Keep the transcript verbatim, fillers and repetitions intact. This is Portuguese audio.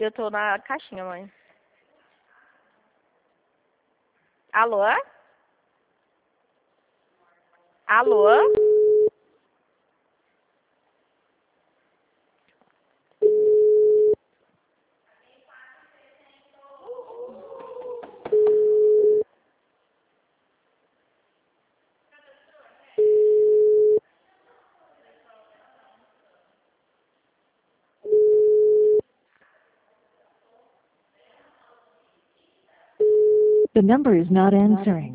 Eu tô na caixinha, mãe. Alô? Alô? The number is not answering.